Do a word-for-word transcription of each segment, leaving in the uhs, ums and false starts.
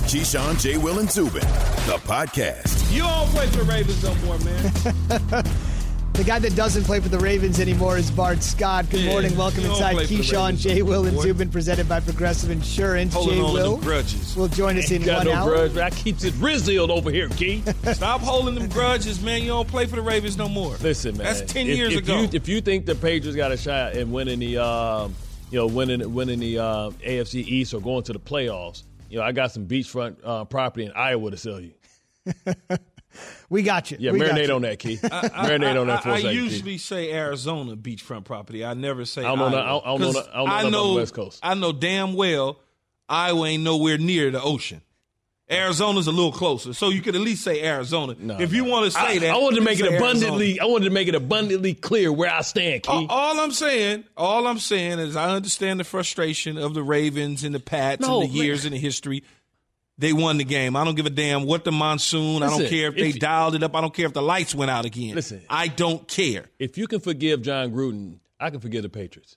Keyshawn, J. Will, and Zubin, the podcast. You don't play for the Ravens no more, man. The guy that doesn't play for the Ravens anymore is Bart Scott. Good yeah, morning. Welcome inside Keyshawn, J. Will, and Zubin, presented by Progressive Insurance. Holding J. on Will to them grudges. will join us in got one no hour. Grudge. I keeps it real over here, Key. Stop holding them grudges, man. You don't play for the Ravens no more. Listen, man. That's ten if, years if ago. You, if you think the Patriots got a shot at winning the, um, you know, winning winning the uh, A F C East or going to the playoffs, you know, I got some beachfront uh, property in Iowa to sell you. We got you. Yeah, we marinate got on that, Key. marinate on that for I, a second, I usually Key. say Arizona beachfront property. I never say I don't know. Iowa. I don't, I don't know. I don't know, I nothing know about the West Coast. I know damn well Iowa ain't nowhere near the ocean. Arizona's a little closer, so you could at least say Arizona. No, if you no. want to say I, that, I wanted to make it say abundantly. Arizona. I wanted to make it abundantly clear where I stand, Key. All, all I'm saying, all I'm saying is, I understand the frustration of the Ravens and the Pats No, and the years man. and the history. They won the game. I don't give a damn what the monsoon. Listen, I don't care if they if you- dialed it up. I don't care if the lights went out again. Listen. I don't care. If you can forgive John Gruden, I can forgive the Patriots.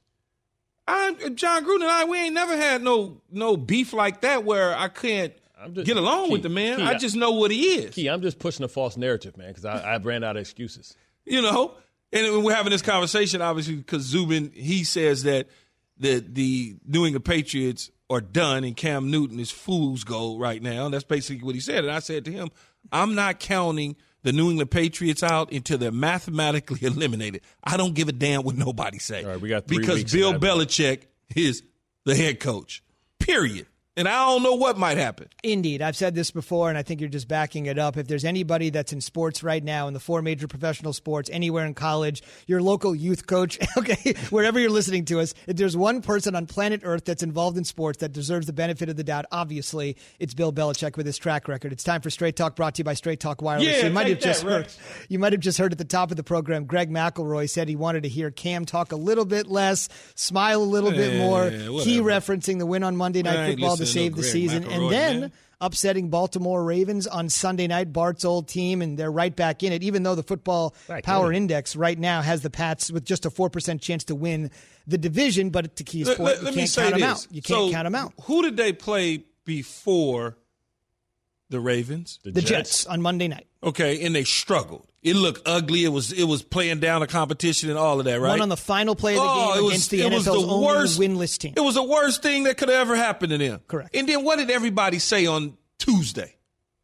I, John Gruden and I, we ain't never had no no beef like that where I can't I'm just- get along Key, with the man. Key, I I- just know what he is. Key, I'm just pushing a false narrative, man, because I, I ran out of excuses. You know, and we're having this conversation obviously because Zubin, he says that the the New England Patriots are done and Cam Newton is fool's gold right now. And that's basically what he said. And I said to him, I'm not counting the New England Patriots out until they're mathematically eliminated. I don't give a damn what nobody say. All right, we got three because weeks Bill of that. Belichick is the head coach, period. And I don't know what might happen. Indeed. I've said this before, and I think you're just backing it up. If there's anybody that's in sports right now, in the four major professional sports, anywhere in college, your local youth coach, okay, wherever you're listening to us, if there's one person on planet Earth that's involved in sports that deserves the benefit of the doubt, obviously, it's Bill Belichick with his track record. It's time for Straight Talk, brought to you by Straight Talk Wireless. Yeah, you might take have just that, heard. Rex. You might have just heard at the top of the program, Greg McElroy said he wanted to hear Cam talk a little bit less, smile a little bit more. Yeah, He whatever. referencing the win on Monday Night I ain't Football to listening to save no the Greg season. McElroy, And then man. upsetting Baltimore Ravens on Sunday night, Bart's old team, and they're right back in it, even though the football Back power in it. index right now has the Pats with just a four percent chance to win the division. But to Key's Let, point, let- you let me can't say count them this. out. You can't So, count them out. Who did they play before the Ravens? The Jets on Monday night. Okay, and they struggled. It looked ugly. It was it was playing down the competition and all of that, right? One on the final play of the Oh, game it was- against the it N was F L's the only worst- winless team. It was the worst thing that could have ever happened to them. Correct. And then what did everybody say on Tuesday?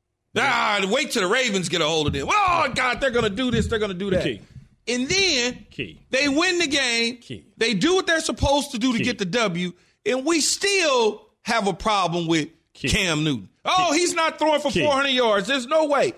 Ah, wait till the Ravens get a hold of them. Oh, God, they're going to do this. They're going to do that. Key. And then Key. they win the game. Key. They do what they're supposed to do to Key. get the W, and we still have a problem with Key. Cam Newton. Oh, he's not throwing for Key. four hundred yards. There's no way.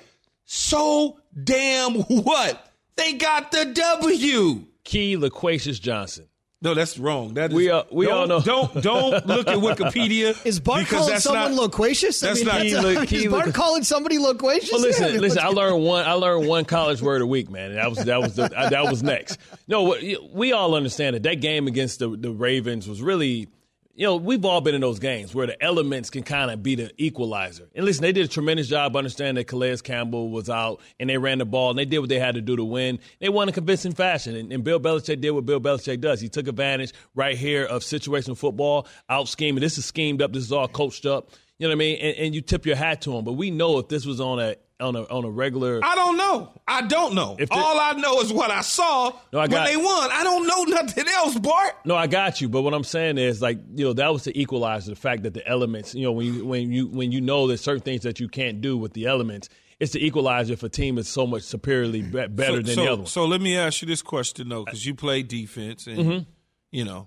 So damn what? They got the W. Key Laquacious Johnson. No, that's wrong. That is, We, uh, we don't, all know. Don't don't look at Wikipedia. Is Bart because calling that's someone not, loquacious? that's I mean, not- that's- Key I look- mean, Key is Bart look- calling somebody loquacious? Well, listen, Yeah, I mean, listen. what's I learned one. I learned one college word a week, man. And that was that was the, that was next. No, what- we all understand that that game against the the Ravens was really. You know, we've all been in those games where the elements can kind of be the equalizer. And listen, they did a tremendous job understanding that Calais Campbell was out and they ran the ball and they did what they had to do to win. They won in convincing fashion. And, and Bill Belichick did what Bill Belichick does. He took advantage right here of situational football, out scheming. This is schemed up. This is all coached up. You know what I mean? And, and you tip your hat to him. But we know if this was on a on a on a regular. I don't know. I don't know. If the- All I know is what I saw No, I when got- they won. I don't know nothing else, Bart. No, I got you. But what I'm saying is, like, you know, that was the equalizer. The fact that the elements, you know, when you when you when you know there's certain things that you can't do with the elements, it's the equalizer if a team is so much superiorly be- better so, than so, the other one. So let me ask you this question though, because you play defense, and Mm-hmm. you know,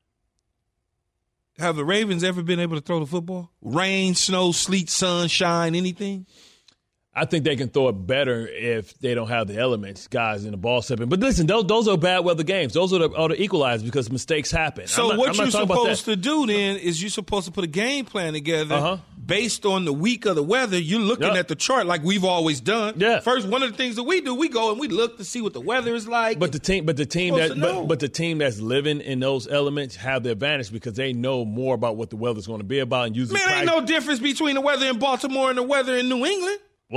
have the Ravens ever been able to throw the football? Rain, snow, sleet, sunshine, anything? I think they can throw it better if they don't have the elements, guys, in the ball stepping. But listen, those those are bad weather games. Those are the, are the equalizers because mistakes happen. So I'm not, what I'm not you're talking about supposed that. to do then is you're supposed to put a game plan together Uh-huh. based on the week of the weather. You're looking Yep. at the chart like we've always done. Yeah. First, one of the things that we do, we go and we look to see what the weather is like. But the team, but the team Supposed that, to know. but, but the team that's living in those elements have the advantage because they know more about what the weather's going to be about and usually. Man, ain't practice- no difference between the weather in Baltimore and the weather in New England. What?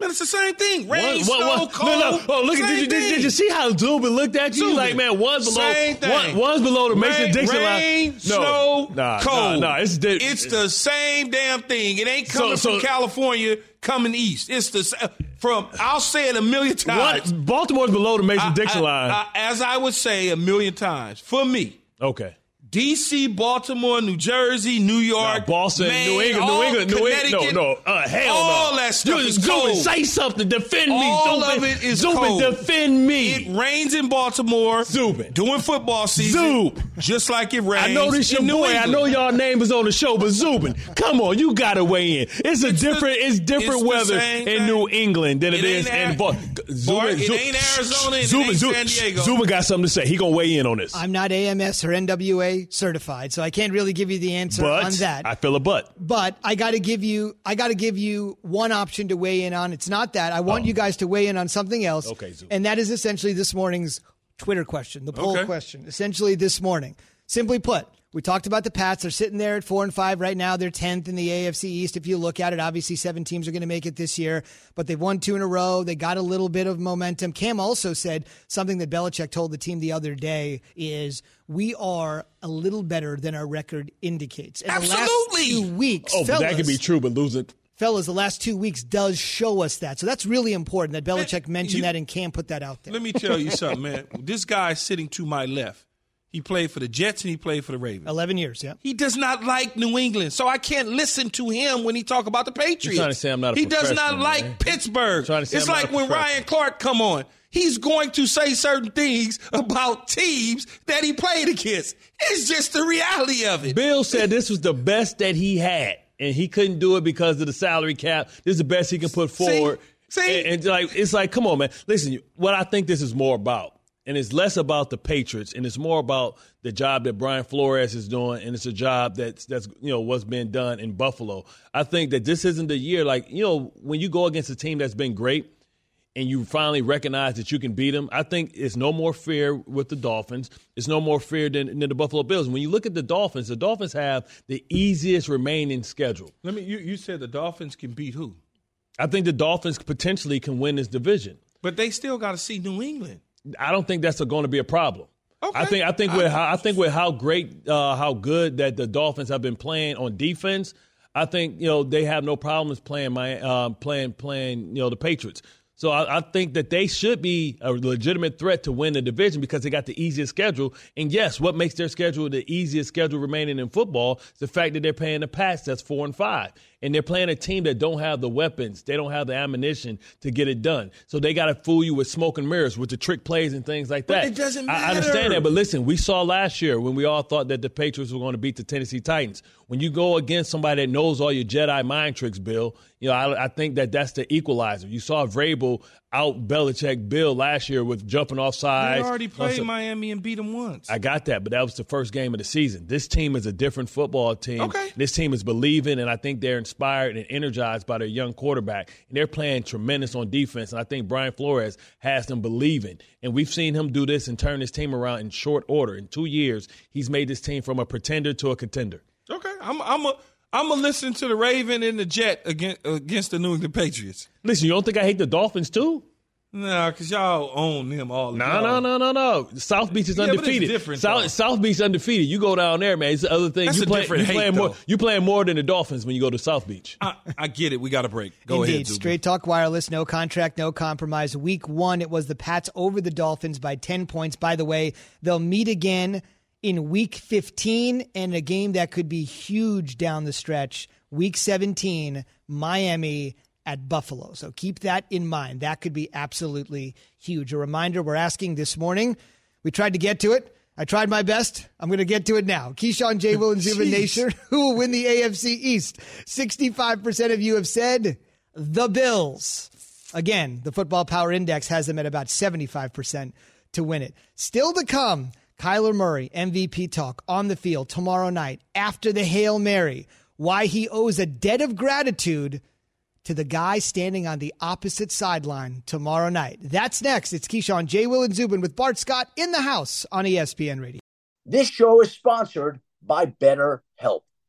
Man, it's the same thing. Rain, One- snow, one- one- cold. No, no. Oh, look at same did you, did, thing. did you see how Zubin looked at you? He's Zubin. like, man, one's below, Same thing. one, one's below the Mason Rain, Dixon rain, line. snow, nah, cold. Nah, nah, it's, di- It's the same damn thing. It ain't coming So- so- from California coming east. It's the sa- from. I'll say it a million times. One, Baltimore's below the Mason I- Dixon I- line. I- as I would say a million times, for me, okay. D C, Baltimore, New Jersey, New York, Nah, Boston, Maine, New England, New all England, New England. Connecticut, No, no. Uh, hell all no. that stuff Dude, is Zubin, cold. say something. Defend me. All Zubin. of it is Zubin, cold. defend me. It rains in Baltimore Zubin. during football season, Zub. just like it rains. I know this your in New boy. I England. know y'all name is on the show, but Zubin, come on, you got to weigh in. It's a It's the- different, it's different it's the weather same in thing. New England than it, It is ain't in Bal- Bart, Zubin. it Zub- ain't Arizona and it Zubin, ain't Zubin, San Diego. Zubin got something to say. He gonna weigh in on this. I'm not A M S or N W A certified, so I can't really give you the answer but on that. I feel a but. But I got to give you, I got to give you one option to weigh in on. It's not that. I want Oh. you guys to weigh in on something else. Okay, Zoom. And that is essentially this morning's Twitter question, the poll Okay. question. Essentially this morning. Simply put, we talked about the Pats. They're sitting there at four and five right now. They're tenth in the A F C East. If you look at it, obviously seven teams are going to make it this year, but they've won two in a row. They got a little bit of momentum. Cam also said something that Belichick told the team the other day is we are a little better than our record indicates. And Absolutely. The last two weeks, Oh, but fellas, that could be true, but losing. fellas, the last two weeks does show us that. So that's really important that Belichick mentioned you- that and Cam put that out there. Let me tell you something, man. This guy sitting to my left, he played for the Jets and he played for the Ravens. eleven years, yeah. He does not like New England, so I can't listen to him when he talk about the Patriots. You're trying to say I'm not a He does not professional, like man. Pittsburgh. Trying to say It's I'm not like a when professional. Ryan Clark come on. He's going to say certain things about teams that he played against. It's just the reality of it. Bill said this was the best that he had, and he couldn't do it because of the salary cap. This is the best he can put forward. See? And, and like it's like, come on, man. Listen, what I think this is more about, and it's less about the Patriots, and it's more about the job that Brian Flores is doing, and it's a job that's that's you know what's been done in Buffalo. I think that this isn't the year. Like you know, when you go against a team that's been great, and you finally recognize that you can beat them, I think it's no more fear with the Dolphins. It's no more fear than, than the Buffalo Bills. When you look at the Dolphins, the Dolphins have the easiest remaining schedule. Let me. You, you said the Dolphins can beat who? I think the Dolphins potentially can win this division. But they still got to see New England. I don't think that's going to be a problem. Okay. I think I think with how I think with how great uh, how good that the Dolphins have been playing on defense, I think you know they have no problems playing my uh, playing playing you know the Patriots. So I, I think that they should be a legitimate threat to win the division because they got the easiest schedule. And yes, what makes their schedule the easiest schedule remaining in football is the fact that they're playing the Pats that's four and five. And they're playing a team that don't have the weapons. They don't have the ammunition to get it done. So they got to fool you with smoke and mirrors, with the trick plays and things like that. But it doesn't I, I matter. understand that. But listen, we saw last year when we all thought that the Patriots were going to beat the Tennessee Titans. When you go against somebody that knows all your Jedi mind tricks, Bill, you know, I, I think that that's the equalizer. You saw Vrabel out Belichick Bill last year with jumping off sides. They already played Also- Miami and beat them once. I got that, but that was the first game of the season. This team is a different football team. Okay. This team is believing, and I think they're inspired and energized by their young quarterback. And they're playing tremendous on defense, and I think Brian Flores has them believing. And we've seen him do this and turn his team around in short order. In two years, he's made this team from a pretender to a contender. Okay, I'm I'm a I'm gonna listen to the Raven and the Jet against against the New England Patriots. Listen, you don't think I hate the Dolphins too? Nah, cause y'all own them all. No, no, no, no, no. South Beach is Yeah, but it's undefeated. different, though. South, South Beach undefeated. You go down there, man. It's the other thing. That's you a play, different you hate, playing more. though. You playing more than the Dolphins when you go to South Beach. I, I get it. We got a break. Go Indeed. ahead, Zuby. Straight Talk Wireless, no contract, no compromise. Week one, it was the Pats over the Dolphins by ten points. By the way, they'll meet again in week fifteen in a game that could be huge down the stretch. Week seventeen, Miami at Buffalo. So keep that in mind. That could be absolutely huge. A reminder, we're asking this morning. We tried to get to it. I tried my best. I'm going to get to it now. Keyshawn, J. Will, and Zubin Jeez. Nation, who will win the A F C East? sixty-five percent of you have said the Bills. Again, the Football Power Index has them at about seventy-five percent to win it. Still to come, Kyler Murray, M V P talk on the field tomorrow night after the Hail Mary. Why he owes a debt of gratitude to the guy standing on the opposite sideline tomorrow night. That's next. It's Keyshawn, J. Will, and Zubin with Bart Scott in the house on E S P N Radio. This show is sponsored by BetterHelp.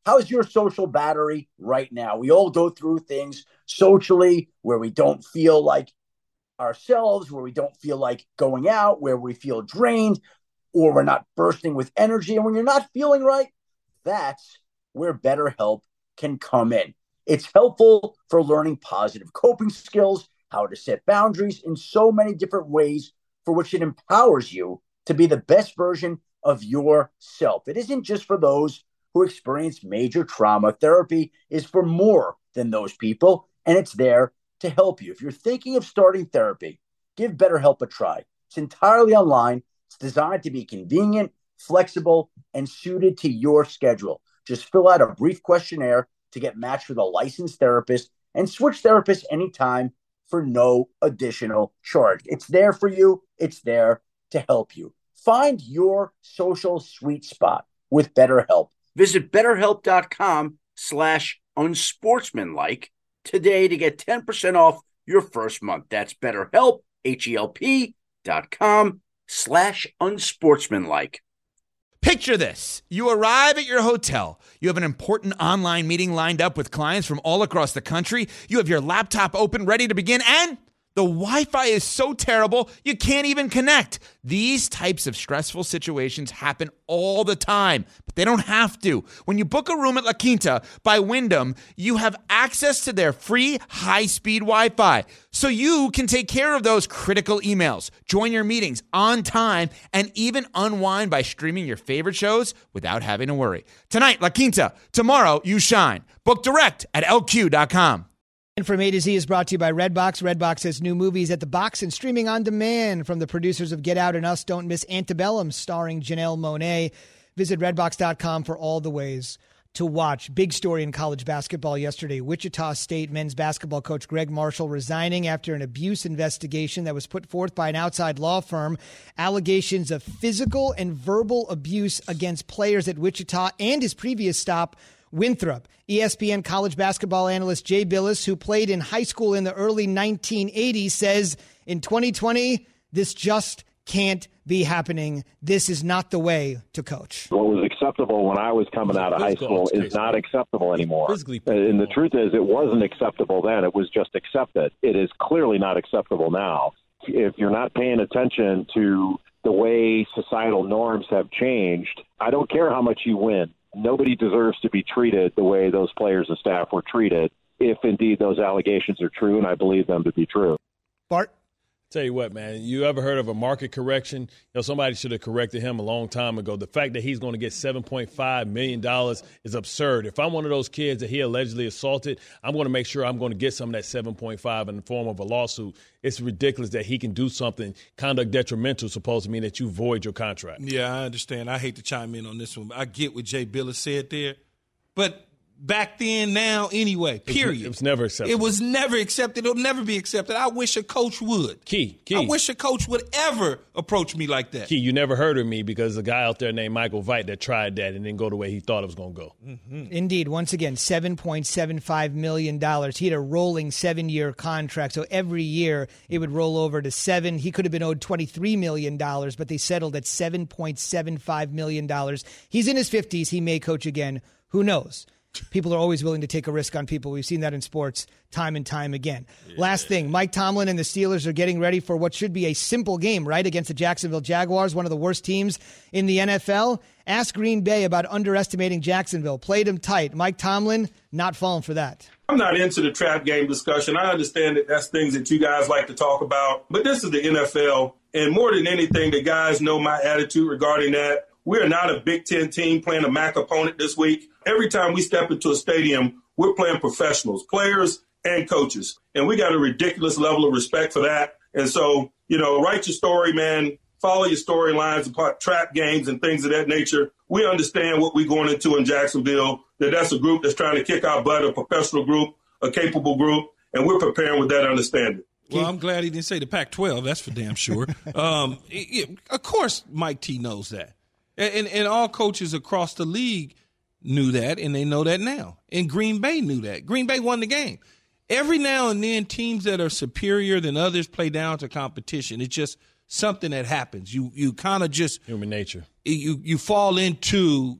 how's your social battery right now? We all go through things socially where we don't feel like ourselves, where we don't feel like going out, where we feel drained, or we're not bursting with energy. And when you're not feeling right, that's where BetterHelp can come in. It's helpful for learning positive coping skills, how to set boundaries in so many different ways, for which it empowers you to be the best version of yourself. It isn't just for those who experience major trauma. Therapy is for more than those people, and it's there to help you. If you're thinking of starting therapy, give BetterHelp a try. It's entirely online. It's designed to be convenient, flexible, and suited to your schedule. Just fill out a brief questionnaire to get matched with a licensed therapist and switch therapists anytime for no additional charge. It's there for you. It's there to help you. Find your social sweet spot with BetterHelp. Visit betterhelp.com slash unsportsmanlike today to get ten percent off your first month. That's BetterHelp, H-E-L-P dot com slash unsportsmanlike. Picture this. You arrive at your hotel. You have an important online meeting lined up with clients from all across the country. You have your laptop open, ready to begin, and the Wi-Fi is so terrible, you can't even connect. These types of stressful situations happen all the time, but they don't have to. When you book a room at La Quinta by Wyndham, you have access to their free high-speed Wi-Fi, so you can take care of those critical emails, join your meetings on time, and even unwind by streaming your favorite shows without having to worry. Tonight, La Quinta. Tomorrow, you shine. Book direct at L Q dot com. And from A to Z is brought to you by Redbox. Redbox has new movies at the box and streaming on demand from the producers of Get Out and Us. Don't miss Antebellum, starring Janelle Monáe. Visit redbox dot com for all the ways to watch. Big story in college basketball yesterday. Wichita State men's basketball coach Greg Marshall resigning after an abuse investigation that was put forth by an outside law firm. Allegations of physical and verbal abuse against players at Wichita and his previous stop, Winthrop. E S P N college basketball analyst Jay Bilas, who played in high school in the early nineteen eighties, says in twenty twenty, this just can't be happening. This is not the way to coach. What was acceptable when I was coming out of high school is not acceptable anymore. And the truth is, it wasn't acceptable then. It was just accepted. It is clearly not acceptable now. If you're not paying attention to the way societal norms have changed, I don't care how much you win. Nobody deserves to be treated the way those players and staff were treated, if indeed those allegations are true, and I believe them to be true. Bart? Tell you what, man, you ever heard of a market correction? You know, somebody should have corrected him a long time ago. The fact that he's going to get seven point five million dollars is absurd. If I'm one of those kids that he allegedly assaulted, I'm going to make sure I'm going to get some of that seven point five in the form of a lawsuit. It's ridiculous that he can do something conduct detrimental, supposed to mean that you void your contract. Yeah, I understand. I hate to chime in on this one, but I get what Jay Bilas said there. But back then, now, anyway, period. It was never accepted. It was never accepted. It'll never be accepted. I wish a coach would. Key, key. I wish a coach would ever approach me like that. Key, you never heard of me because a guy out there named Michael Veit that tried that and didn't go the way he thought it was going to go. Mm-hmm. Indeed. Once again, seven point seven five million dollars. He had a rolling seven-year contract, so every year it would roll over to seven. He could have been owed twenty-three million dollars, but they settled at seven point seven five million dollars. He's in his fifties. He may coach again. Who knows? People are always willing to take a risk on people. We've seen that in sports time and time again. Yeah. Last thing, Mike Tomlin and the Steelers are getting ready for what should be a simple game, right, against the Jacksonville Jaguars, one of the worst teams in the N F L. Ask Green Bay about underestimating Jacksonville. Played them tight. Mike Tomlin, not falling for that. I'm not into the trap game discussion. I understand that that's things that you guys like to talk about, but this is the N F L, and more than anything, the guys know my attitude regarding that. We are not a Big Ten team playing a M A C opponent this week. Every time we step into a stadium, we're playing professionals, players and coaches. And we got a ridiculous level of respect for that. And so, you know, write your story, man. Follow your storylines about trap games and things of that nature. We understand what we're going into in Jacksonville, that that's a group that's trying to kick our butt, a professional group, a capable group, and we're preparing with that understanding. Well, I'm glad he didn't say the Pac twelve. That's for damn sure. um, it, it, of course, Mike T knows that. And, and, and all coaches across the league knew that, and they know that now. And Green Bay knew that. Green Bay won the game. Every now and then, teams that are superior than others play down to competition. It's just something that happens. You you kind of just human nature. You you fall into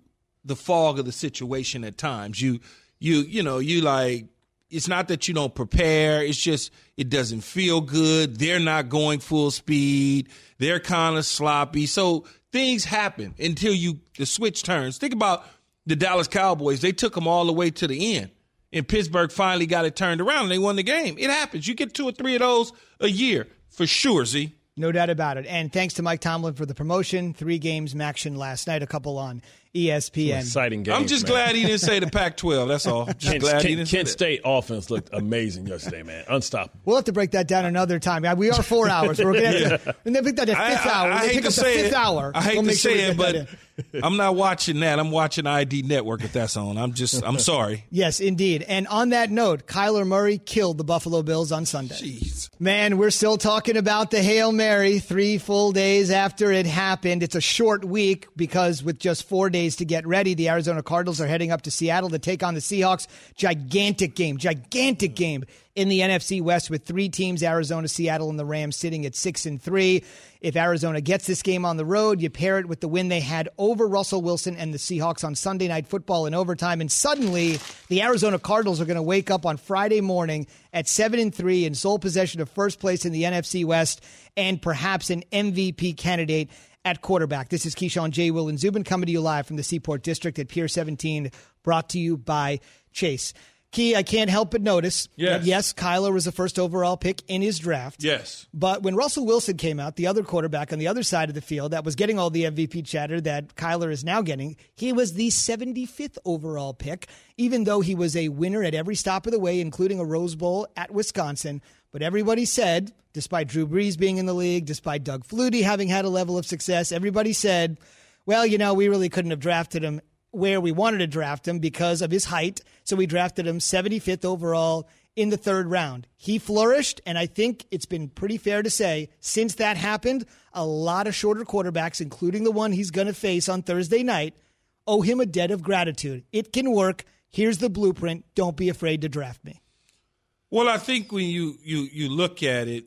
the fog of the situation at times. You, you, you know, you like, it's not that you don't prepare. It's just it doesn't feel good. They're not going full speed. They're kind of sloppy. So things happen until you the switch turns. Think about the Dallas Cowboys. They took them all the way to the end, and Pittsburgh finally got it turned around, and they won the game. It happens. You get two or three of those a year for sure, Z. No doubt about it. And thanks to Mike Tomlin for the promotion. Three games action last night, a couple on E S P N. Exciting games. I'm just man. glad he didn't say the Pac twelve. That's all. Just Kent, glad Kent, he didn't Kent say State offense looked amazing yesterday, man. Unstoppable. We'll have to break that down another time. We are four hours. We're going to have to, and then pick that the fifth I, I, hour. I, I they hate pick to up the say fifth it. hour. I hate we'll to make say sure it, but I'm not watching that. I'm watching I D Network if that's on. I'm just, I'm sorry. Yes, indeed. And on that note, Kyler Murray killed the Buffalo Bills on Sunday. Jeez. Man, we're still talking about the Hail Mary three full days after it happened. It's a short week because with just four days to get ready, the Arizona Cardinals are heading up to Seattle to take on the Seahawks. Gigantic game, gigantic game in the N F C West with three teams, Arizona, Seattle, and the Rams sitting at six and three. If Arizona gets this game on the road, you pair it with the win they had over Russell Wilson and the Seahawks on Sunday Night Football in overtime, and suddenly the Arizona Cardinals are going to wake up on Friday morning at seven and three in sole possession of first place in the N F C West and perhaps an M V P candidate at quarterback. This is Keyshawn, J. Will, and Zubin coming to you live from the Seaport District at Pier seventeen, brought to you by Chase. Key, I can't help but notice yes. that, yes, Kyler was the first overall pick in his draft. Yes. But when Russell Wilson came out, the other quarterback on the other side of the field that was getting all the M V P chatter that Kyler is now getting, he was the seventy-fifth overall pick, even though he was a winner at every stop of the way, including a Rose Bowl at Wisconsin. But everybody said, despite Drew Brees being in the league, despite Doug Flutie having had a level of success, everybody said, well, you know, we really couldn't have drafted him where we wanted to draft him because of his height. So we drafted him seventy-fifth overall in the third round. He flourished, and I think it's been pretty fair to say since that happened, a lot of shorter quarterbacks, including the one he's going to face on Thursday night, owe him a debt of gratitude. It can work. Here's the blueprint. Don't be afraid to draft me. Well, I think when you, you, you look at it,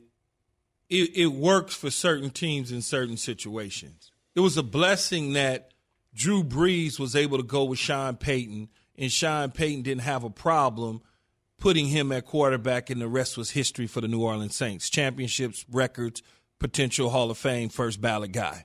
it, it works for certain teams in certain situations. It was a blessing that Drew Brees was able to go with Sean Payton, and Sean Payton didn't have a problem putting him at quarterback, and the rest was history for the New Orleans Saints. Championships, records, potential Hall of Fame, first ballot guy.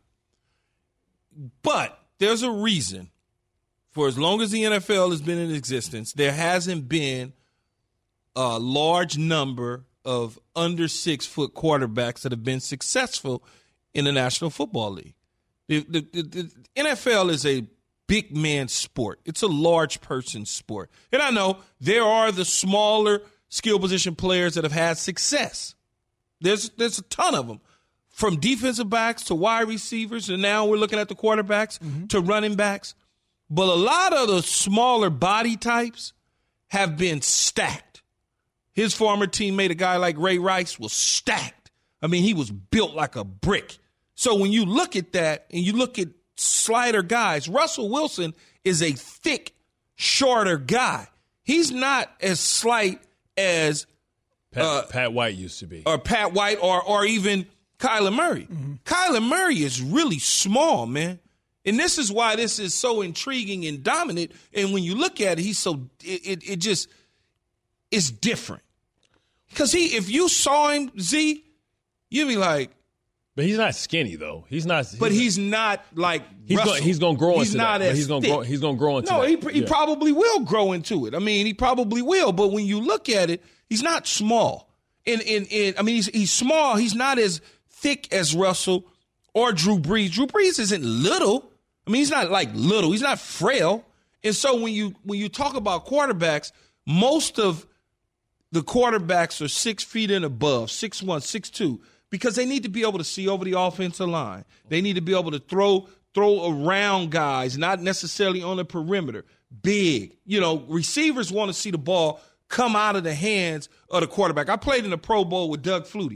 But there's a reason for as long as the N F L has been in existence, there hasn't been a large number of under six-foot quarterbacks that have been successful in the National Football League. The, the, the, the N F L is a big man sport. It's a large person sport. And I know there are the smaller skill position players that have had success. There's there's a ton of them, from defensive backs to wide receivers, and now we're looking at the quarterbacks mm-hmm. to running backs. But a lot of the smaller body types have been stacked. His former teammate, a guy like Ray Rice, was stacked. I mean, he was built like a brick. So when you look at that and you look at slider guys, Russell Wilson is a thick, shorter guy. He's not as slight as Pat, uh, Pat White used to be. Or Pat White or or even Kyler Murray. Mm-hmm. Kyler Murray is really small, man. And this is why this is so intriguing and dominant. And when you look at it, he's so it it, it just is different. Because he, if you saw him, Z, you'd be like, but he's not skinny though. He's not. He's but he's not like he's Russell. Going, he's going to grow he's into not that. As he's going to grow. He's going to grow into no, that. No, he, he yeah. probably will grow into it. I mean, he probably will. But when you look at it, he's not small. And and, and I mean, he's he's small. He's not as thick as Russell or Drew Brees. Drew Brees isn't little. I mean, he's not like little. He's not frail. And so when you when you talk about quarterbacks, most of the quarterbacks are six feet and above, six one, six two, because they need to be able to see over the offensive line. They need to be able to throw throw around guys, not necessarily on the perimeter. Big. You know, receivers want to see the ball come out of the hands of the quarterback. I played in the Pro Bowl with Doug Flutie,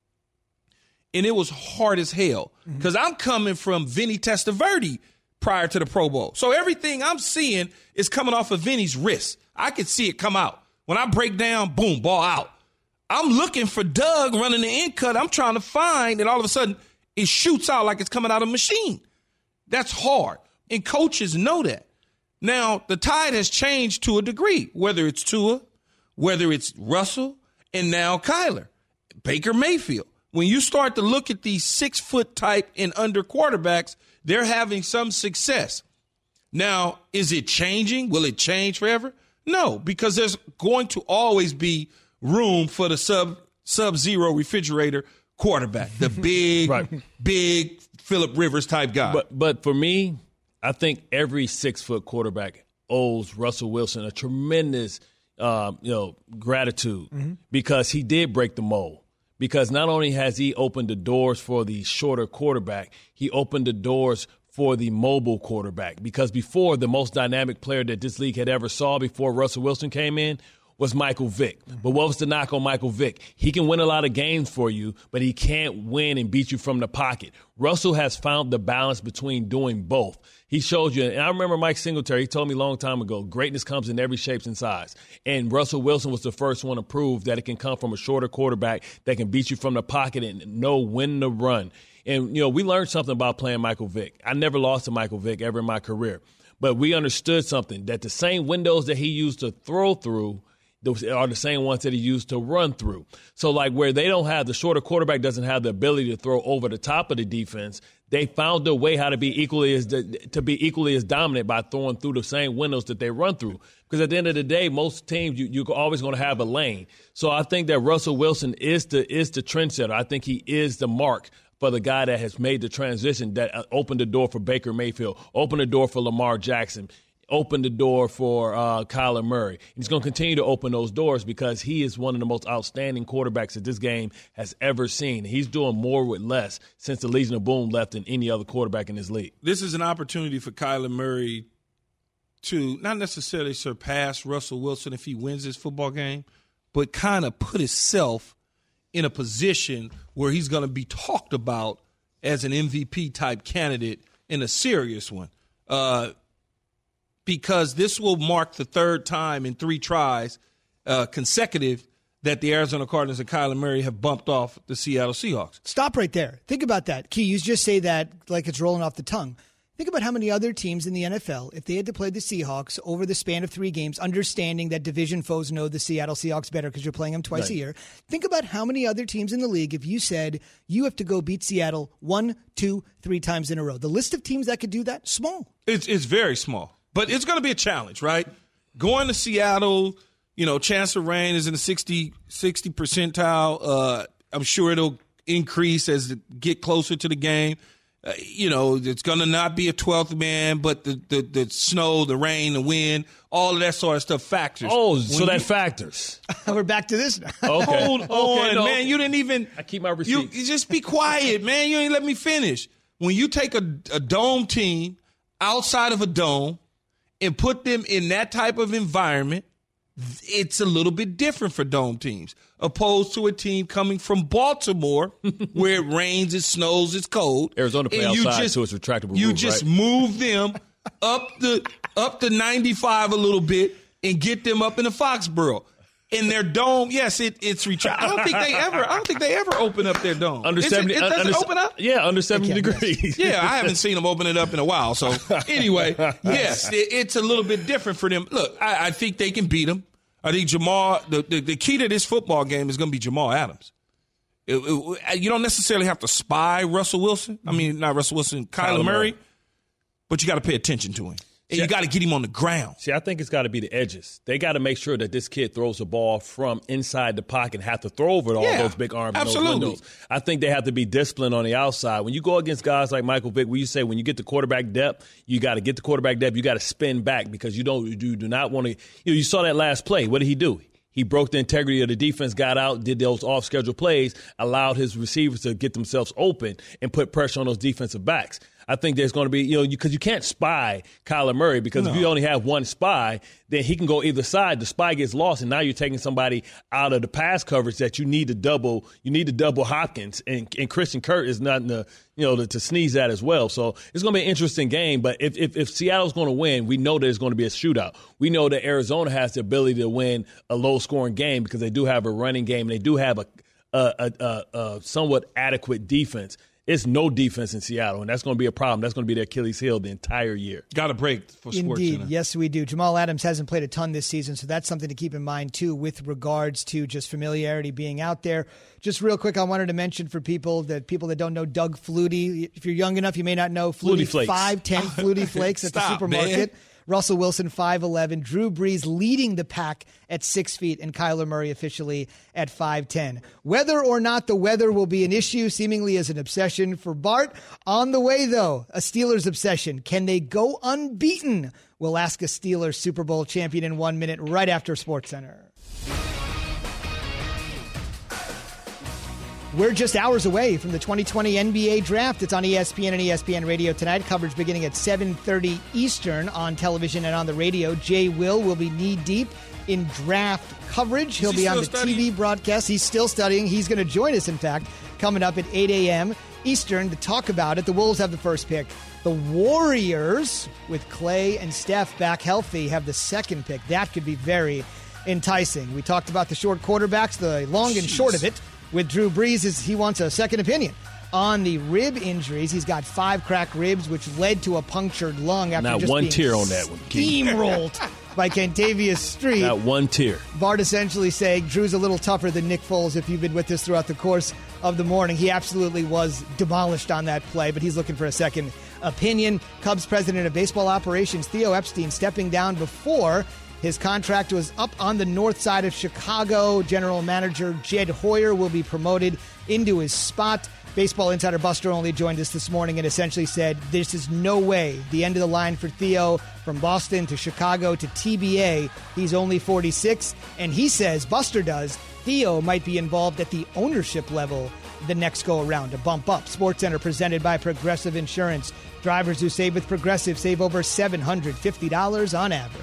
and it was hard as hell because mm-hmm. I'm coming from Vinny Testaverde prior to the Pro Bowl. So everything I'm seeing is coming off of Vinny's wrist. I could see it come out. When I break down, boom, ball out. I'm looking for Doug running the in cut. I'm trying to find, and all of a sudden, it shoots out like it's coming out of a machine. That's hard. And coaches know that. Now, the tide has changed to a degree, whether it's Tua, whether it's Russell, and now Kyler, Baker Mayfield. When you start to look at these six-foot type and under quarterbacks, they're having some success. Now, is it changing? Will it change forever? No, because there's going to always be room for the sub sub-zero refrigerator quarterback, the big, right. big Phillip Rivers type guy. But but for me, I think every six-foot quarterback owes Russell Wilson a tremendous um, you know, gratitude mm-hmm. because he did break the mold. Because not only has he opened the doors for the shorter quarterback, he opened the doors for the mobile quarterback. Because before, the most dynamic player that this league had ever saw before Russell Wilson came in was Michael Vick. But what was the knock on Michael Vick? He can win a lot of games for you, but he can't win and beat you from the pocket. Russell has found the balance between doing both. He showed you, and I remember Mike Singletary, he told me a long time ago, greatness comes in every shape and size. And Russell Wilson was the first one to prove that it can come from a shorter quarterback that can beat you from the pocket and know when to run. And, you know, we learned something about playing Michael Vick. I never lost to Michael Vick ever in my career. But we understood something, that the same windows that he used to throw through are the same ones that he used to run through. So, like, where they don't have, the shorter quarterback doesn't have the ability to throw over the top of the defense, they found a way how to be equally as to be equally as dominant by throwing through the same windows that they run through. Because at the end of the day, most teams, you, you're always going to have a lane. So I think that Russell Wilson is the is the trendsetter. I think he is the mark for the guy that has made the transition, that opened the door for Baker Mayfield, opened the door for Lamar Jackson, opened the door for uh, Kyler Murray. He's going to continue to open those doors because he is one of the most outstanding quarterbacks that this game has ever seen. He's doing more with less since the Legion of Boom left than any other quarterback in this league. This is an opportunity for Kyler Murray to not necessarily surpass Russell Wilson if he wins this football game, but kind of put himself in a position where he's going to be talked about as an M V P-type candidate and a serious one. Uh, because this will mark the third time in three tries uh, consecutive that the Arizona Cardinals and Kyler Murray have bumped off the Seattle Seahawks. Stop right there. Think about that. Key, you just say that like it's rolling off the tongue. Think about how many other teams in the N F L, if they had to play the Seahawks over the span of three games, understanding that division foes know the Seattle Seahawks better because you're playing them twice right. a year. Think about how many other teams in the league, if you said you have to go beat Seattle one, two, three times in a row. The list of teams that could do that, small. It's it's very small. But it's going to be a challenge, right? Going to Seattle, you know, chance of rain is in the sixty, sixty percentile. Uh, I'm sure it'll increase as it get closer to the game. Uh, you know, it's going to not be a twelfth man, but the, the, the snow, the rain, the wind, all of that sort of stuff factors. Oh, when so you, that factors. We're back to this now. Okay. Hold on, okay, no. man. You didn't even. I keep my receipts. You, you just be quiet, man. You ain't let me finish. When you take a, a dome team outside of a dome and put them in that type of environment, it's a little bit different for dome teams, opposed to a team coming from Baltimore where it rains, it snows, it's cold. Arizona play outside, just, so it's retractable. You roof, just right? move them up the up to ninety-five a little bit and get them up in the Foxborough. In their dome, yes, it, it's retract. I don't think they ever. I don't think they ever open up their dome. Under seventy, it, it doesn't under, open up. Yeah, under seventy degrees. Yeah, I haven't seen them open it up in a while. So anyway, yes, it, it's a little bit different for them. Look, I, I think they can beat them. I think Jamal. The, the, the key to this football game is going to be Jamal Adams. It, it, you don't necessarily have to spy Russell Wilson. I mean, not Russell Wilson, Kyler, Kyler Murray, Murray, but you got to pay attention to him. And you got to get him on the ground. See, I think it's got to be the edges. They got to make sure that this kid throws the ball from inside the pocket and have to throw over all yeah, those big arms and those windows. I think they have to be disciplined on the outside. When you go against guys like Michael Vick, where you say when you get the quarterback depth, you got to get the quarterback depth, you got to spin back because you don't you do not want to. You know, you saw that last play. What did he do? He broke the integrity of the defense, got out, did those off-schedule plays, allowed his receivers to get themselves open and put pressure on those defensive backs. I think there's going to be, you know, because you, you can't spy Kyler Murray because no. if you only have one spy, then he can go either side. The spy gets lost, and now you're taking somebody out of the pass coverage that you need to double. You need to double Hopkins, and, and Christian Kirk is not in the, you know, to, to sneeze at as well. So it's going to be an interesting game. But if if, if Seattle's going to win, we know that it's going to be a shootout. We know that Arizona has the ability to win a low-scoring game because they do have a running game and they do have a a, a, a, a somewhat adequate defense. it's no defense in Seattle, and that's going to be a problem. That's going to be their Achilles heel the entire year. Got a break for sports. Indeed, yes, we do. Jamal Adams hasn't played a ton this season, so that's something to keep in mind, too, with regards to just familiarity being out there. Just real quick, I wanted to mention for people that people that don't know Doug Flutie, if you're young enough, you may not know Flutie, Flutie five ten Flutie Flakes at Stop, the supermarket. Man. Russell Wilson, five eleven. Drew Brees leading the pack at six feet, and Kyler Murray officially at five ten. Whether or not the weather will be an issue seemingly is an obsession for Bart. On the way, though, a Steelers obsession. Can they go unbeaten? We'll ask a Steelers Super Bowl champion in one minute right after SportsCenter. We're just hours away from the twenty twenty N B A Draft. It's on E S P N and E S P N Radio tonight. Coverage beginning at seven thirty Eastern on television and on the radio. Jay Will will be knee-deep in draft coverage. He'll he be on the studying? T V broadcast. He's still studying. He's going to join us, in fact, coming up at eight a.m. Eastern to talk about it. The Wolves have the first pick. The Warriors, with Clay and Steph back healthy, have the second pick. That could be very enticing. We talked about the short quarterbacks, the long and Jeez. short of it. With Drew Brees, is he wants a second opinion on the rib injuries. He's got five cracked ribs, which led to a punctured lung after Not just one being tear on that one, King. steamrolled by Kentavious Street. Not one tear. Bart essentially saying Drew's a little tougher than Nick Foles. If you've been with us throughout the course of the morning, he absolutely was demolished on that play, but he's looking for a second opinion. Cubs president of baseball operations, Theo Epstein, stepping down before his contract was up on the north side of Chicago. General manager Jed Hoyer will be promoted into his spot. Baseball insider Buster Olney joined us this morning and essentially said, this is no way the end of the line for Theo. From Boston to Chicago to T B A, he's only forty-six. And he says, Buster does, Theo might be involved at the ownership level the next go-around, a bump up. SportsCenter presented by Progressive Insurance. Drivers who save with Progressive save over seven hundred fifty dollars on average.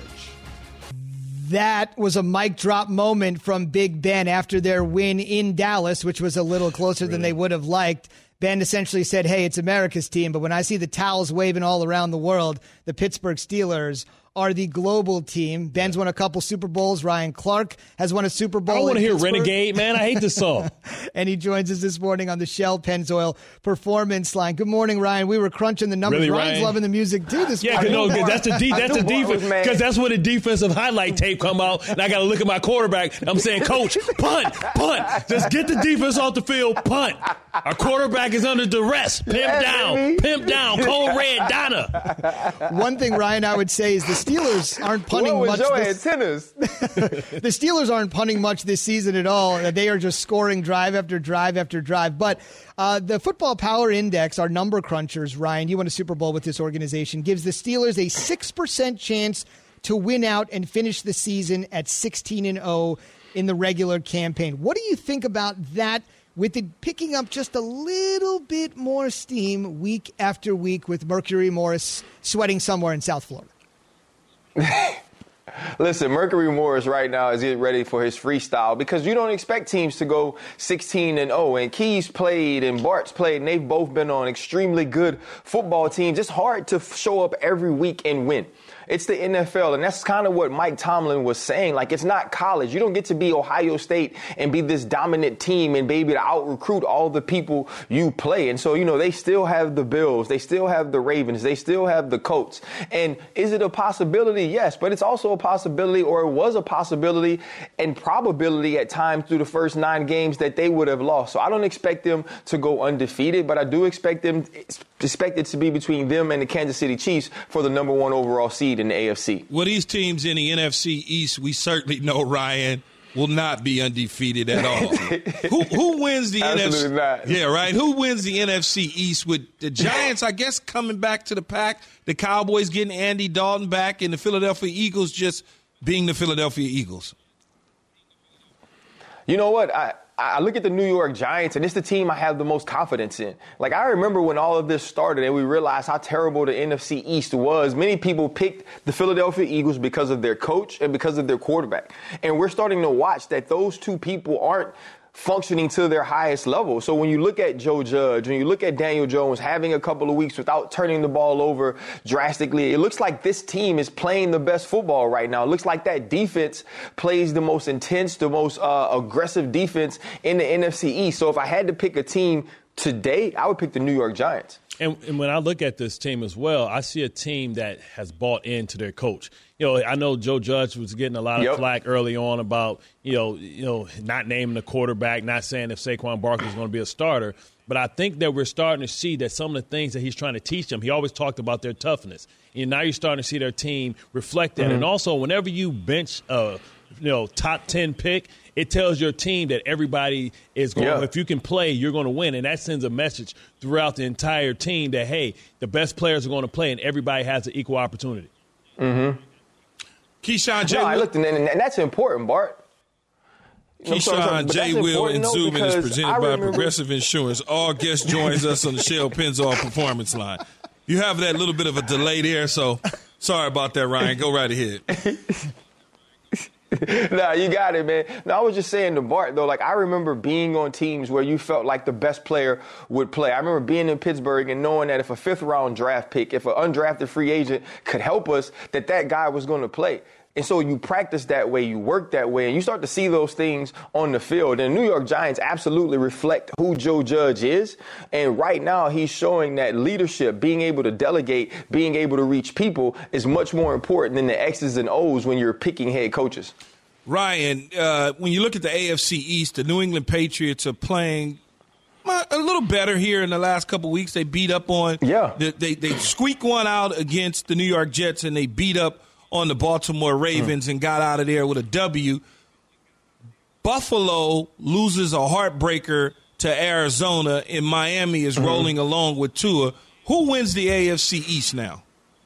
That was a mic drop moment from Big Ben after their win in Dallas, which was a little closer really? than they would have liked. Ben essentially said, hey, it's America's team, but when I see the towels waving all around the world, the Pittsburgh Steelers are the global team. Ben's won a couple Super Bowls. Ryan Clark has won a Super Bowl. I don't want to hear Pittsburgh. Renegade, man. I hate this song. And he joins us this morning on the Shell Pennzoil Performance Line. Good morning, Ryan. We were crunching the numbers. Really, Ryan's Ryan? loving the music too this yeah, morning. Yeah, no, that's the de- that's the defense. Because that's when the defensive highlight tape come out, and I got to look at my quarterback. I'm saying, Coach, punt, punt. Just get the defense off the field, punt. Our quarterback is under duress. Pimp yeah, down, baby. pimp down. Cold Red Donna. One thing, Ryan, I would say is the Steelers aren't punting what much. Your this, antennas? The Steelers aren't punting much this season at all. They are just scoring drive after drive after drive. But uh, the Football Power Index, our number crunchers, Ryan, you won a Super Bowl with this organization, gives the Steelers a six percent chance to win out and finish the season at sixteen and oh in the regular campaign. What do you think about that? With it picking up just a little bit more steam week after week with Mercury Morris sweating somewhere in South Florida. Listen, Mercury Morris right now is getting ready for his freestyle because you don't expect teams to go sixteen and oh. And Keys played and Bart's played, and they've both been on extremely good football teams. It's hard to show up every week and win. It's the N F L, and that's kind of what Mike Tomlin was saying. Like, it's not college. You don't get to be Ohio State and be this dominant team and be able to out-recruit all the people you play. And so, you know, they still have the Bills. They still have the Ravens. They still have the Colts. And is it a possibility? Yes, but it's also a possibility, or it was a possibility and probability at times through the first nine games that they would have lost. So I don't expect them to go undefeated, but I do expect them expect it to be between them and the Kansas City Chiefs for the number one overall seed in the A F C. Well, these teams in the N F C East, we certainly know, Ryan, will not be undefeated at all. who who wins the Absolutely N F C? Not. Yeah, right. Who wins the N F C East with the Giants, I guess, coming back to the pack, the Cowboys getting Andy Dalton back, and the Philadelphia Eagles just being the Philadelphia Eagles? You know what? I I look at the New York Giants, and it's the team I have the most confidence in. Like, I remember when all of this started and we realized how terrible the N F C East was. Many people picked the Philadelphia Eagles because of their coach and because of their quarterback. And we're starting to watch that those two people aren't functioning to their highest level. So when you look at Joe Judge, when you look at Daniel Jones having a couple of weeks without turning the ball over drastically, it looks like this team is playing the best football right now. It looks like that defense plays the most intense, the most uh, aggressive defense in the N F C East. So if I had to pick a team today, I would pick the New York Giants. And, and when I look at this team as well, I see a team that has bought into their coach. You know, I know Joe Judge was getting a lot of yep. flack early on about, you know, you know, not naming the quarterback, not saying if Saquon Barkley is going to be a starter. But I think that we're starting to see that some of the things that he's trying to teach them, he always talked about their toughness. And now you're starting to see their team reflect that. Mm-hmm. And also, whenever you bench a, you know, top ten pick, it tells your team that everybody is going, yeah. if you can play, you're going to win. And that sends a message throughout the entire team that, hey, the best players are going to play and everybody has an equal opportunity. Mm-hmm. Keyshawn J. No, I looked, and, and that's important, Bart. Keyshawn, J. Will, and Zubin is presented by Progressive Insurance. All guests joins us on the Shell Pennzoil Performance Line. You have that little bit of a delay there, so sorry about that, Ryan. Go right ahead. Nah, you got it, man. No, I was just saying to Bart, though, like, I remember being on teams where you felt like the best player would play. I remember being in Pittsburgh and knowing that if a fifth-round draft pick, if an undrafted free agent could help us, that that guy was going to play. And so you practice that way, you work that way, and you start to see those things on the field. And the New York Giants absolutely reflect who Joe Judge is. And right now he's showing that leadership, being able to delegate, being able to reach people is much more important than the X's and O's when you're picking head coaches. Ryan, uh, when you look at the A F C East, the New England Patriots are playing a little better here in the last couple of weeks. They beat up on yeah. – the, they, they squeak one out against the New York Jets, and they beat up on the Baltimore Ravens mm. and got out of there with a W. Buffalo loses a heartbreaker to Arizona, and Miami is mm-hmm. rolling along with Tua. Who wins the A F C East now?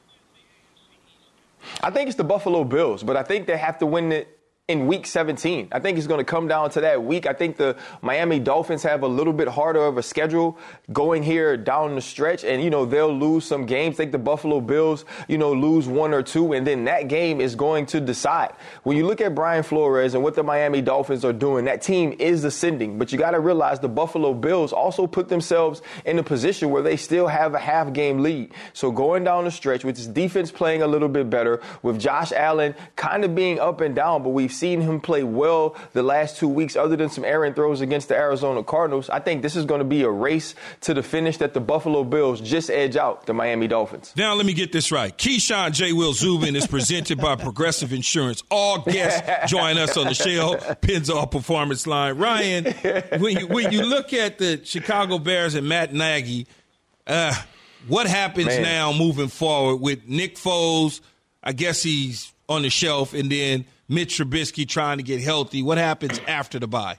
I think it's the Buffalo Bills, but I think they have to win it in week seventeen. I think it's going to come down to that week. I think the Miami Dolphins have a little bit harder of a schedule going here down the stretch, and, you know, they'll lose some games. I think the Buffalo Bills, you know, lose one or two, and then that game is going to decide. When you look at Brian Flores and what the Miami Dolphins are doing, that team is ascending, but you got to realize the Buffalo Bills also put themselves in a position where they still have a half-game lead. So going down the stretch with this defense playing a little bit better, with Josh Allen kind of being up and down, but we've seen him play well the last two weeks other than some errant throws against the Arizona Cardinals. I think this is going to be a race to the finish that the Buffalo Bills just edge out the Miami Dolphins. Now let me get this right. Keyshawn J. Will Zubin is presented by Progressive Insurance. All guests join us on the Shell Pennzoil Performance Line. Ryan, when you, when you look at the Chicago Bears and Matt Nagy, uh, what happens Man. now moving forward with Nick Foles? I guess he's on the shelf, and then Mitch Trubisky trying to get healthy. What happens after the bye?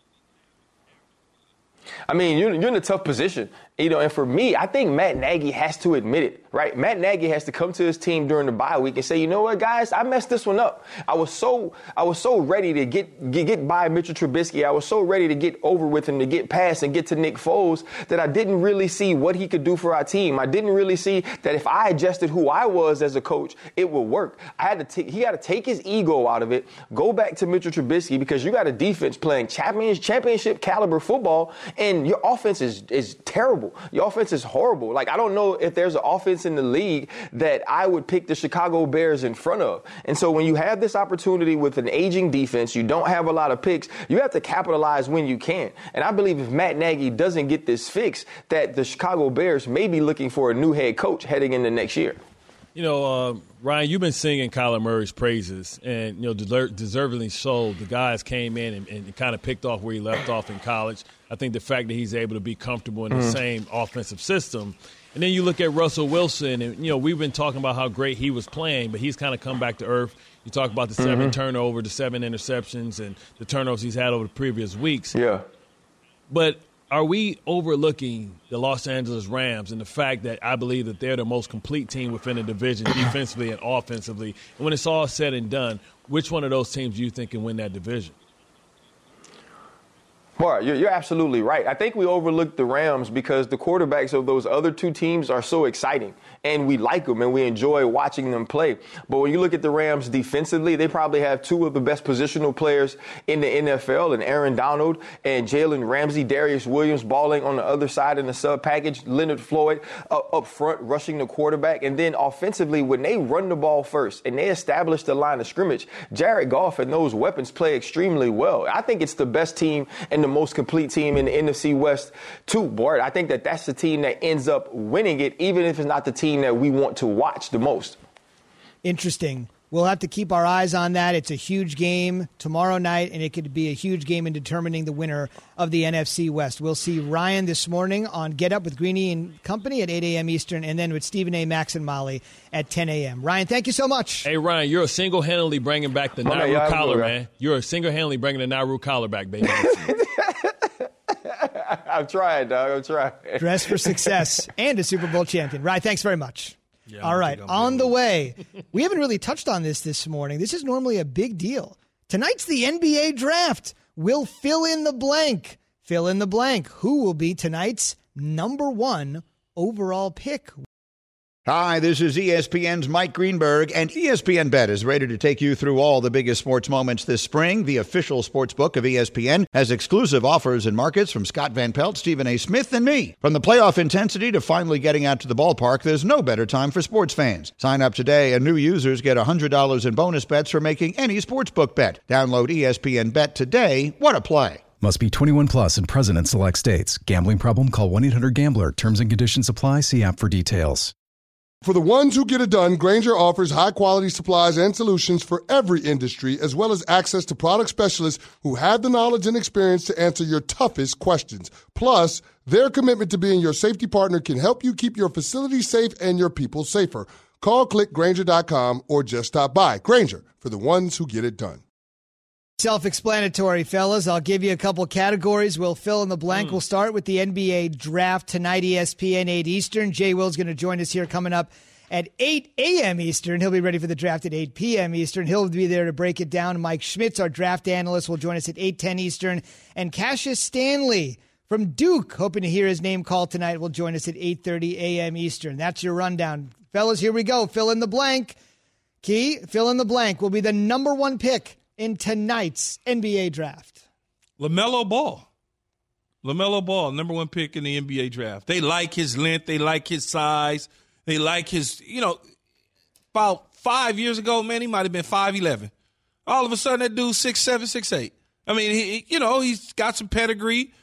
I mean, you're, you're in a tough position. You know, and for me, I think Matt Nagy has to admit it, right? Matt Nagy has to come to his team during the bye week and say, you know what, guys, I messed this one up. I was so I was so ready to get, get get by Mitchell Trubisky. I was so ready to get over with him, to get past and get to Nick Foles, that I didn't really see what he could do for our team. I didn't really see that if I adjusted who I was as a coach, it would work. I had to take he had to take his ego out of it, go back to Mitchell Trubisky, because you got a defense playing championship championship caliber football, and your offense is is terrible. Your offense is horrible. Like, I don't know if there's an offense in the league that I would pick the Chicago Bears in front of. And so when you have this opportunity with an aging defense, you don't have a lot of picks, you have to capitalize when you can. And I believe if Matt Nagy doesn't get this fixed, that the Chicago Bears may be looking for a new head coach heading into next year. You know, uh, Ryan, you've been singing Kyler Murray's praises, and, you know, deser- deservedly so. The guys came in and, and kind of picked off where he left off in college. I think the fact that he's able to be comfortable in mm-hmm. the same offensive system. And then you look at Russell Wilson, and, you know, we've been talking about how great he was playing, but he's kind of come back to earth. You talk about the seven mm-hmm. turnovers, the seven interceptions, and the turnovers he's had over the previous weeks. Yeah. But are we overlooking the Los Angeles Rams and the fact that I believe that they're the most complete team within the division defensively and offensively? And when it's all said and done, which one of those teams do you think can win that division? Bart, you're, you're absolutely right. I think we overlook the Rams because the quarterbacks of those other two teams are so exciting, and we like them and we enjoy watching them play. But when you look at the Rams defensively, they probably have two of the best positional players in the N F L, and Aaron Donald and Jalen Ramsey, Darius Williams balling on the other side in the sub package, Leonard Floyd up, up front rushing the quarterback. And then offensively, when they run the ball first and they establish the line of scrimmage, Jared Goff and those weapons play extremely well. I think it's the best team in the most complete team in the N F C West too, Bart. I think that that's the team that ends up winning it, even if it's not the team that we want to watch the most. Interesting. We'll have to keep our eyes on that. It's a huge game tomorrow night, and it could be a huge game in determining the winner of the N F C West. We'll see Ryan this morning on Get Up with Greeny and Company at eight a.m. Eastern, and then with Stephen A., Max, and Molly at ten a.m. Ryan, thank you so much. Hey, Ryan, you're single-handedly bringing back the Nauru yeah, collar, man. You're single-handedly bringing the Nauru collar back, baby. I've tried, dog. I've tried. Dress for success and a Super Bowl champion. Ryan, thanks very much. Yeah, All right, on the way. We haven't really touched on this this morning. This is normally a big deal. Tonight's the N B A draft. We'll fill in the blank. Fill in the blank. Who will be tonight's number one overall pick? Hi, this is E S P N's Mike Greenberg, and E S P N Bet is ready to take you through all the biggest sports moments this spring. The official sports book of E S P N has exclusive offers and markets from Scott Van Pelt, Stephen A. Smith, and me. From the playoff intensity to finally getting out to the ballpark, there's no better time for sports fans. Sign up today, and new users get one hundred dollars in bonus bets for making any sportsbook bet. Download E S P N Bet today. What a play. Must be twenty-one plus and present in select states. Gambling problem? Call one eight hundred gambler. Terms and conditions apply. See app for details. For the ones who get it done, Grainger offers high-quality supplies and solutions for every industry, as well as access to product specialists who have the knowledge and experience to answer your toughest questions. Plus, their commitment to being your safety partner can help you keep your facility safe and your people safer. Call, click Grainger dot com, or just stop by. Grainger, for the ones who get it done. Self-explanatory, fellas. I'll give you a couple categories. We'll fill in the blank. Mm. We'll start with the N B A draft tonight, E S P N eight Eastern. Jay Will's going to join us here coming up at eight a.m. Eastern. He'll be ready for the draft at eight p.m. Eastern. He'll be there to break it down. Mike Schmitz, our draft analyst, will join us at eight ten Eastern. And Cassius Stanley from Duke, hoping to hear his name called tonight, will join us at eight thirty a.m. Eastern. That's your rundown. Fellas, here we go. Fill in the blank. Key, fill in the blank will be the number one pick in tonight's N B A draft. LaMelo Ball. LaMelo Ball, number one pick in the N B A draft. They like his length. They like his size. They like his, you know, about five years ago, man, he might have been five eleven. All of a sudden, that dude's six seven, six eight. I mean, he, you know, he's got some pedigree.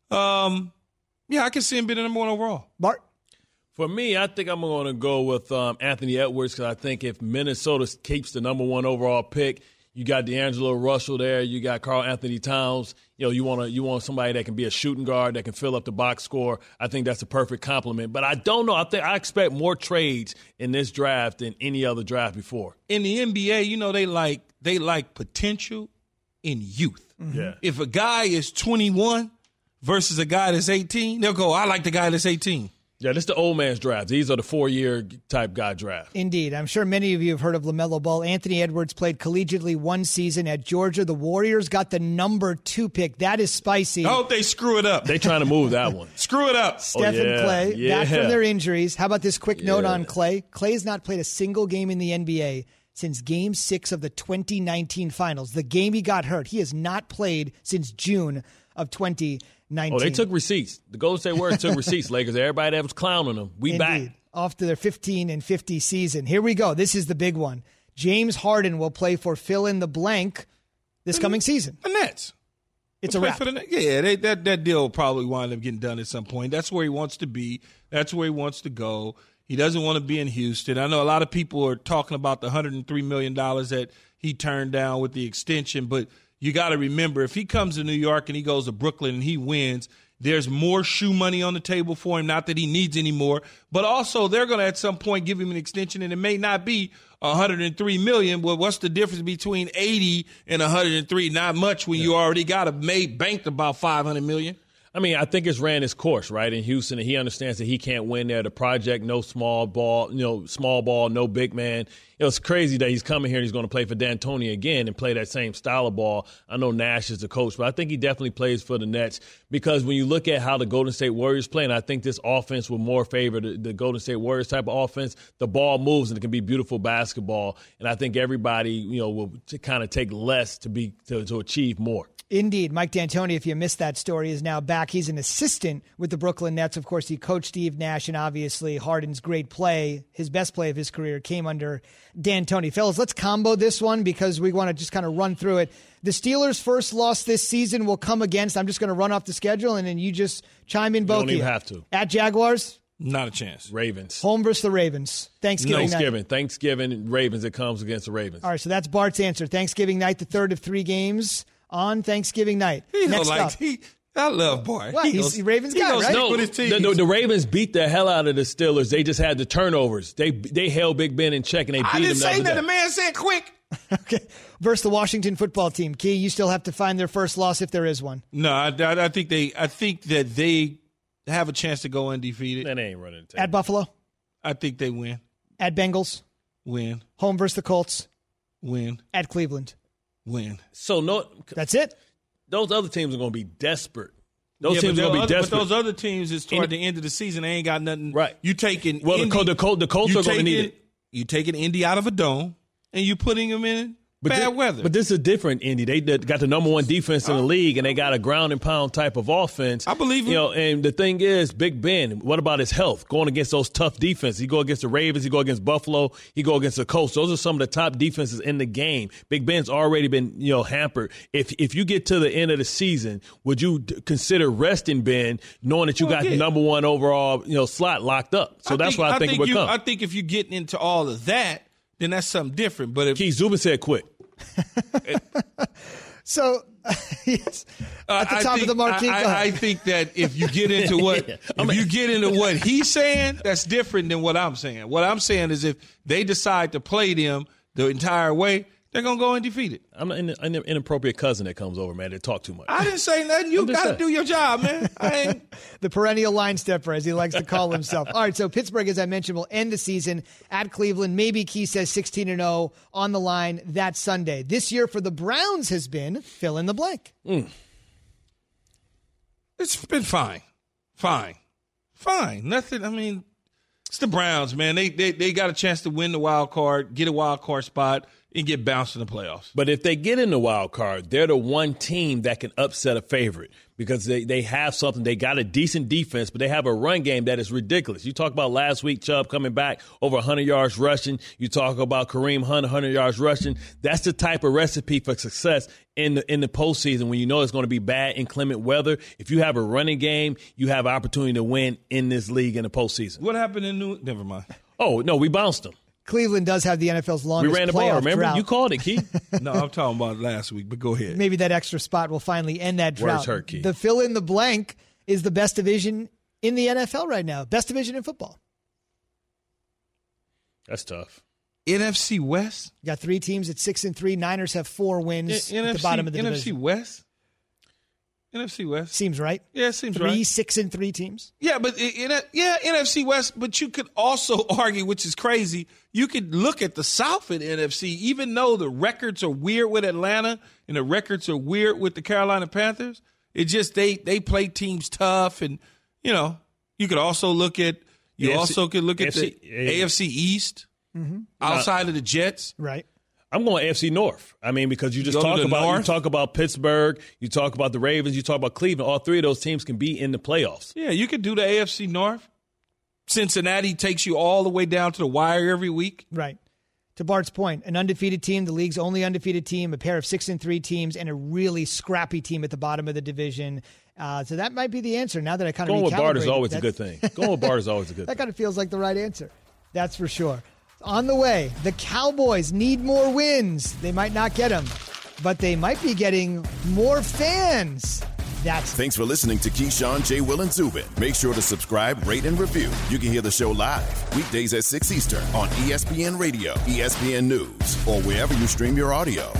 Um, yeah, I can see him being the number one overall. Bart? For me, I think I'm going to go with um, Anthony Edwards because I think if Minnesota keeps the number one overall pick, you got D'Angelo Russell there. You got Karl Anthony Towns. You know, you want to you want somebody that can be a shooting guard that can fill up the box score. I think that's a perfect compliment. But I don't know. I think I expect more trades in this draft than any other draft before. In the N B A, you know, they like they like potential in youth. Mm-hmm. Yeah. If a guy is twenty-one versus a guy that's eighteen, they'll go, I like the guy that's eighteen. Yeah, this is the old man's draft. These are the four-year type guy draft. Indeed. I'm sure many of you have heard of LaMelo Ball. Anthony Edwards played collegiately one season at Georgia. The Warriors got the number two pick. That is spicy. I hope they screw it up. They trying to move that one. Screw it up. Steph oh, yeah. and Clay, yeah. back from their injuries. How about this quick yeah. note on Clay? Clay has not played a single game in the N B A since Game six of the twenty nineteen Finals. The game he got hurt. He has not played since June of twenty nineteen. Oh, they took receipts. The Golden State Warriors took receipts, Lakers. Everybody that was clowning them. We Indeed. back. Off to their fifteen and fifty season. Here we go. This is the big one. James Harden will play for fill in the blank this the, coming season. The Nets. It's He'll a wrap. For the, yeah, they, that, that deal will probably wind up getting done at some point. That's where he wants to be. That's where he wants to go. He doesn't want to be in Houston. I know a lot of people are talking about the one hundred three million dollars that he turned down with the extension, but you got to remember, if he comes to New York and he goes to Brooklyn and he wins, there's more shoe money on the table for him. Not that he needs any more, but also they're going to at some point give him an extension, and it may not be one hundred three million dollars. Well, what's the difference between eighty and one hundred three? Not much when yeah. you already got a made banked about five hundred million dollars. I mean, I think it's ran its course, right, in Houston, and he understands that he can't win there. The project, no small ball, you know, small ball, no big man. You know, it's crazy that he's coming here and he's going to play for D'Antoni again and play that same style of ball. I know Nash is the coach, but I think he definitely plays for the Nets because when you look at how the Golden State Warriors play, and I think this offense will more favor the, the Golden State Warriors type of offense, the ball moves and it can be beautiful basketball. And I think everybody, you know, will kind of take less to be to, to achieve more. Indeed. Mike D'Antoni, if you missed that story, is now back back. He's an assistant with the Brooklyn Nets. Of course, he coached Steve Nash, and obviously Harden's great play, his best play of his career, came under D'Antoni. Fellas, let's combo this one because we want to just kind of run through it. The Steelers' first loss this season will come against, I'm just going to run off the schedule, and then you just chime in both of you. You don't even have to. At Jaguars? Not a chance. Ravens. Home versus the Ravens. Thanksgiving Thanksgiving. night. Thanksgiving, Ravens, it comes against the Ravens. All right, so that's Bart's answer. Thanksgiving night, the third of three games on Thanksgiving night. He Next like, up. He, I love Bart. What? He He's goes, the Ravens he guy, goes right? No, No, the, the, the Ravens beat the hell out of the Steelers. They just had the turnovers. They they held Big Ben in check, and they beat I him. didn't say the that. other The day. man said quick. Okay. Versus the Washington football team. Key, you still have to find their first loss if there is one. No, I, I, I think they. I think that they have a chance to go undefeated. That ain't running. At Buffalo? I think they win. At Bengals? Win. Home versus the Colts? Win. At Cleveland? Win. So no, that's it. Those other teams are going to be desperate. Those yeah, teams are going to be other, desperate. But those other teams is toward In, the end of the season. They ain't got nothing. Right. You taking well, Indy, the, Col- the, Col- the Colts you are going to taking, need it. You taking Indy out of a dome and you putting them in But bad this, weather. But this is a different Indy. They did- got the number one defense in the league, and they got a ground and pound type of offense. I believe you him. know. And the thing is, Big Ben. What about his health? Going against those tough defenses. He go against the Ravens. He go against Buffalo. He go against the Colts. Those are some of the top defenses in the game. Big Ben's already been you know hampered. If if you get to the end of the season, would you d- consider resting Ben, knowing that you Well, got yeah. the number one overall you know slot locked up? So I that's think, why I think, it would you, come. I think if you get into all of that, then that's something different. But if Keith Zubin said quit. So, yes, at the I top think, of the marquee. I, go I, ahead. I think that if you get into what Yeah. if you get into what he's saying, that's different than what I'm saying. What I'm saying is if they decide to play them the entire way, they're gonna go undefeated. I'm an, an inappropriate cousin that comes over, man. They talk too much. I didn't say nothing. You I'm just got to saying. do your job, man. I ain't. The perennial line stepper, as he likes to call himself. All right, so Pittsburgh, as I mentioned, will end the season at Cleveland. Maybe Key says sixteen and oh on the line that Sunday. This year for the Browns has been fill in the blank. Mm. It's been fine, fine, fine. Nothing. I mean, it's the Browns, man. They they they got a chance to win the wild card, get a wild card spot, and get bounced in the playoffs. But if they get in the wild card, they're the one team that can upset a favorite because they, they have something. They got a decent defense, but they have a run game that is ridiculous. You talk about last week, Chubb coming back over one hundred yards rushing. You talk about Kareem Hunt, one hundred yards rushing. That's the type of recipe for success in the in the postseason when you know it's going to be bad, inclement weather. If you have a running game, you have an opportunity to win in this league in the postseason. What happened in New? Never mind. Oh, no, we bounced them. Cleveland does have the N F L's longest We ran the playoff ball, remember? drought. You called it, Keith. No, I'm talking about last week, but go ahead. Maybe that extra spot will finally end that drought. Words hurt, Keith. The fill in the blank is the best division in the N F L right now. Best division in football. That's tough. N F C West? You got three teams at six and three. Niners have four wins N- at N F C, the bottom of the N F C division. West? N F C West? Seems right. Yeah, it seems three, right. six and three teams. Yeah, but in, in, yeah, N F C West. But you could also argue, which is crazy. You could look at the South in N F C, even though the records are weird with Atlanta and the records are weird with the Carolina Panthers. It just they they play teams tough, and you know you could also look at you A F C also could look at A F C the A F C East Mm-hmm. outside of the Jets. Right. I'm going A F C North. I mean, because you just Go to talk the about North? you talk about Pittsburgh, you talk about the Ravens, you talk about Cleveland. All three of those teams can be in the playoffs. Yeah, you could do the A F C North. Cincinnati takes you all the way down to the wire every week. Right. To Bart's point, an undefeated team, the league's only undefeated team, a pair of six and three teams, and a really scrappy team at the bottom of the division. Uh, so that might be the answer. Now that I kind of Going with Bart is recalibrated, always a that's- good thing. Going with Bart is always a good That thing. kind of feels like the right answer. That's for sure. On the way, the Cowboys need more wins. They might not get them, but they might be getting more fans. That's Thanks for listening to Keyshawn, J. Will, and Zubin. Make sure to subscribe, rate, and review. You can hear the show live weekdays at six Eastern on E S P N Radio, E S P N News, or wherever you stream your audio.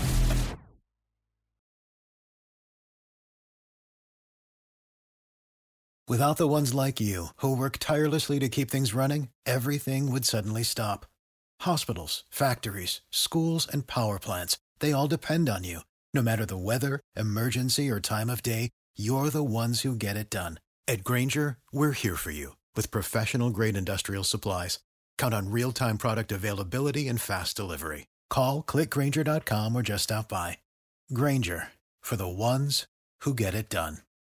Without the ones like you, who work tirelessly to keep things running, everything would suddenly stop. Hospitals, factories, schools, and power plants, they all depend on you. No matter the weather, emergency, or time of day, you're the ones who get it done. At Grainger, we're here for you with professional-grade industrial supplies. Count on real-time product availability and fast delivery. Call, click Grainger dot com, or just stop by. Grainger, for the ones who get it done.